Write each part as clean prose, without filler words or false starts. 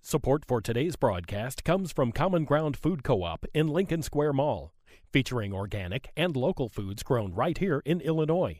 Support for today's broadcast comes from Common Ground Food Co-op in Lincoln Square Mall, featuring organic and local foods grown right here in Illinois.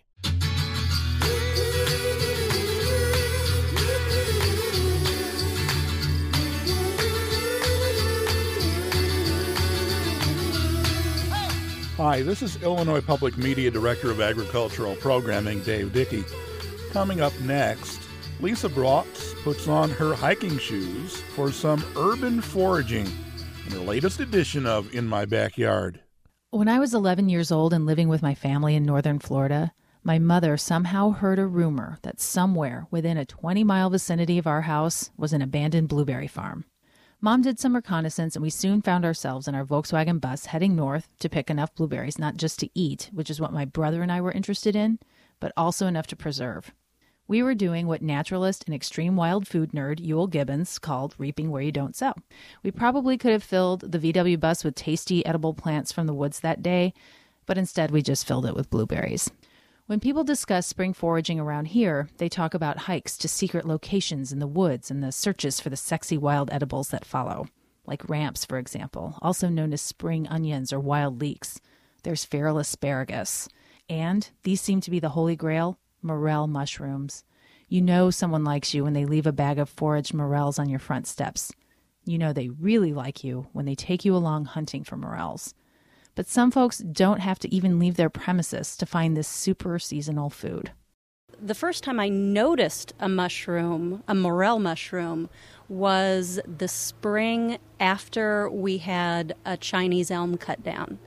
Hi, this is Illinois Public Media Director of Agricultural Programming, Dave Dickey. Coming up next, Lisa Brotz puts on her hiking shoes for some urban foraging in her latest edition of In My Backyard. When I was 11 years old and living with my family in northern Florida, my mother somehow heard a rumor that somewhere within a 20-mile vicinity of our house was an abandoned blueberry farm. Mom did some reconnaissance, and we soon found ourselves in our Volkswagen bus heading north to pick enough blueberries, not just to eat, which is what my brother and I were interested in, but also enough to preserve. We were doing what naturalist and extreme wild food nerd Ewell Gibbons called reaping where you don't sow. We probably could have filled the VW bus with tasty edible plants from the woods that day, but instead we just filled it with blueberries. When people discuss spring foraging around here, they talk about hikes to secret locations in the woods and the searches for the sexy wild edibles that follow, like ramps, for example, also known as spring onions or wild leeks. There's feral asparagus. And these seem to be the holy grail, morel mushrooms. You know someone likes you when they leave a bag of foraged morels on your front steps. You know they really like you when they take you along hunting for morels. But some folks don't have to even leave their premises to find this super seasonal food. The first time I noticed a mushroom, a morel mushroom, was the spring after we had a Chinese elm cut down.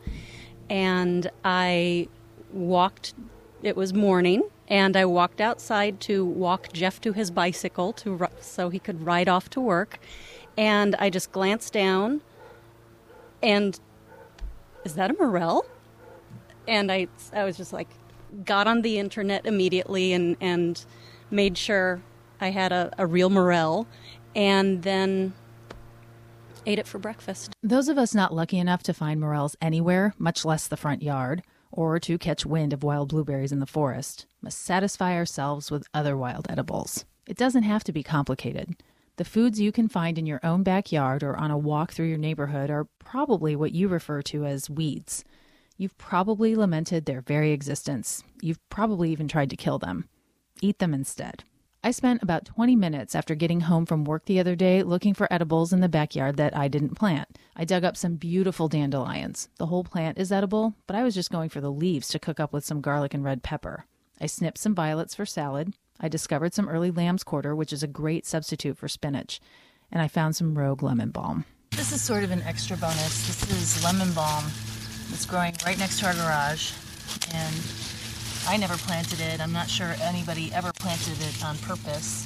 And I walked, it was morning, and I walked outside to walk Jeff to his bicycle so he could ride off to work. And I just glanced down and, is that a morel? And I was just like, got on the internet immediately and made sure I had a real morel, and then ate it for breakfast. Those of us not lucky enough to find morels anywhere, much less the front yard, or to catch wind of wild blueberries in the forest, must satisfy ourselves with other wild edibles. It doesn't have to be complicated. The foods you can find in your own backyard or on a walk through your neighborhood are probably what you refer to as weeds. You've probably lamented their very existence. You've probably even tried to kill them. Eat them instead. I spent about 20 minutes after getting home from work the other day looking for edibles in the backyard that I didn't plant. I dug up some beautiful dandelions. The whole plant is edible, but I was just going for the leaves to cook up with some garlic and red pepper. I snipped some violets for salad. I discovered some early lamb's quarter, which is a great substitute for spinach. And I found some rogue lemon balm. This is sort of an extra bonus. This is lemon balm that's growing right next to our garage. And I never planted it. I'm not sure anybody ever planted it on purpose.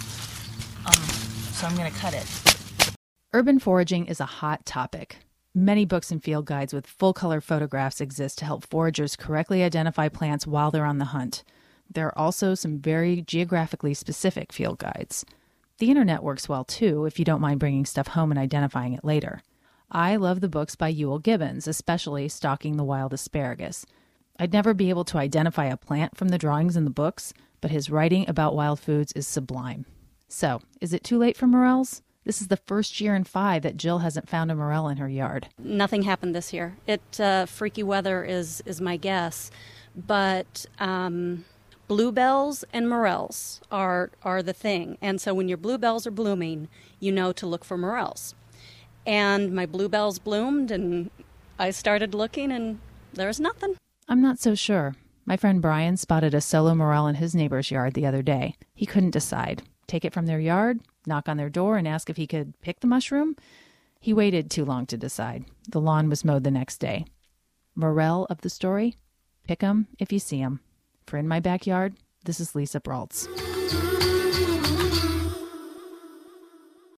So I'm going to cut it. Urban foraging is a hot topic. Many books and field guides with full-color photographs exist to help foragers correctly identify plants while they're on the hunt. There are also some very geographically specific field guides. The internet works well, too, if you don't mind bringing stuff home and identifying it later. I love the books by Ewell Gibbons, especially Stalking the Wild Asparagus. I'd never be able to identify a plant from the drawings in the books, but his writing about wild foods is sublime. So, is it too late for morels? This is the first year in 5 that Jill hasn't found a morel in her yard. Nothing happened this year. Freaky weather is my guess. But bluebells and morels are the thing. And so when your bluebells are blooming, you know to look for morels. And my bluebells bloomed, and I started looking, and there's nothing. I'm not so sure. My friend Brian spotted a solo morel in his neighbor's yard the other day. He couldn't decide. Take it from their yard, knock on their door, and ask if he could pick the mushroom? He waited too long to decide. The lawn was mowed the next day. Morel of the story? Pick 'em if you see 'em. For In My Backyard, this is Lisa Brotz.